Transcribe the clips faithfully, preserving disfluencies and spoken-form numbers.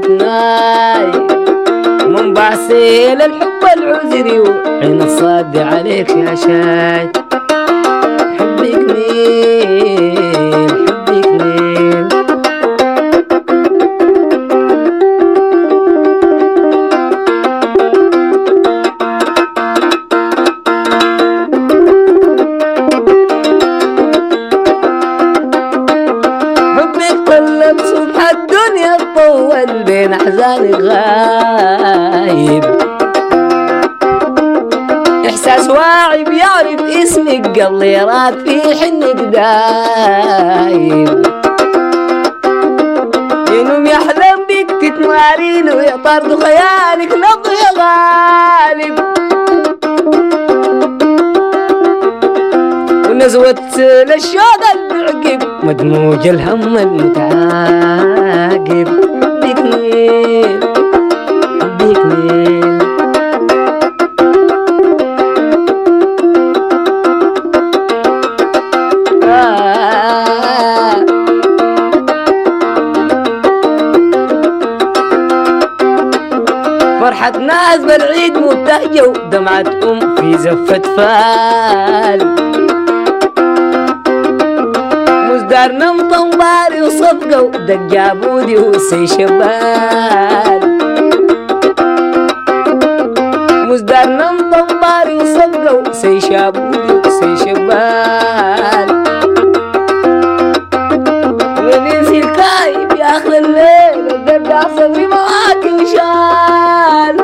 فرحتناي من بعسيل الحب العذري وحين الصاد عليك يا شاي. حبك نيل حبك نيل صبح الدنيا تطول بين احزاني غايب. احساس واعي بيعرف اسمك قبل يراك في حنك دايب. ينوم يحلم بك تتمارين ويطرد خيالك نبض يا غالب. ونزوة للشوق المعقب مدموج الهم المتعاقب. حبك نيل حبك نيل آه. فرحة ناس بالعيد مبتهجة ودمعة أم في زفة فال. مزدار نمطن باري وصفقة ودق بودي وسي شبال. مزدار نمطن باري وصفقة وسي شابودي وسي شبال. وننسي الكايب يا آخر الليل ودرع صبري معاك وشال.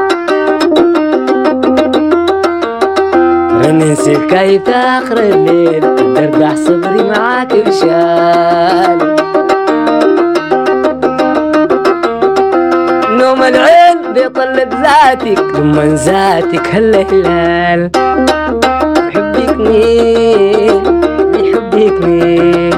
ننسي الكيف آخر الليل ترجع صبري معاك وشال. نوم العين بيطلب ذاتك ضمن ذاتك هالهلال. حبك مين حبك مين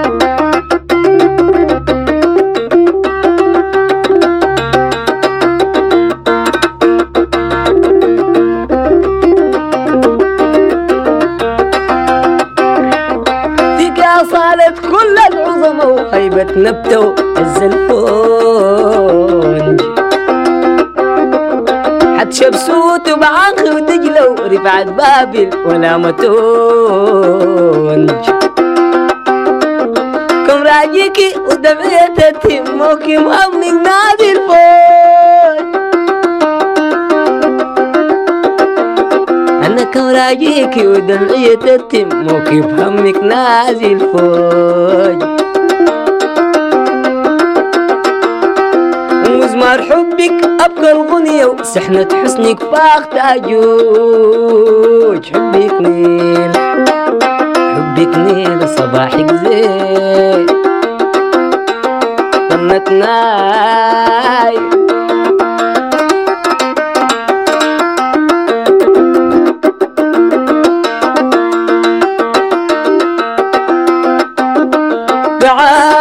صالت كل العظمة وخيبة نبتة وعز الفونج. حد شبسوت وبعاخي ودجلة ورفعت بابل ولا متونج. كم راجيكي ودمعية تتموكي مهمك نادي الفونج. أنا كم راجيكي ودمعية تتموكي بهمك نازل فوج. ومزمار حبك أبكى الغنية وسحنة حسنك فاخ تاجوج. حبك نيل حبك نيل صباحك زين طنتناي. تعال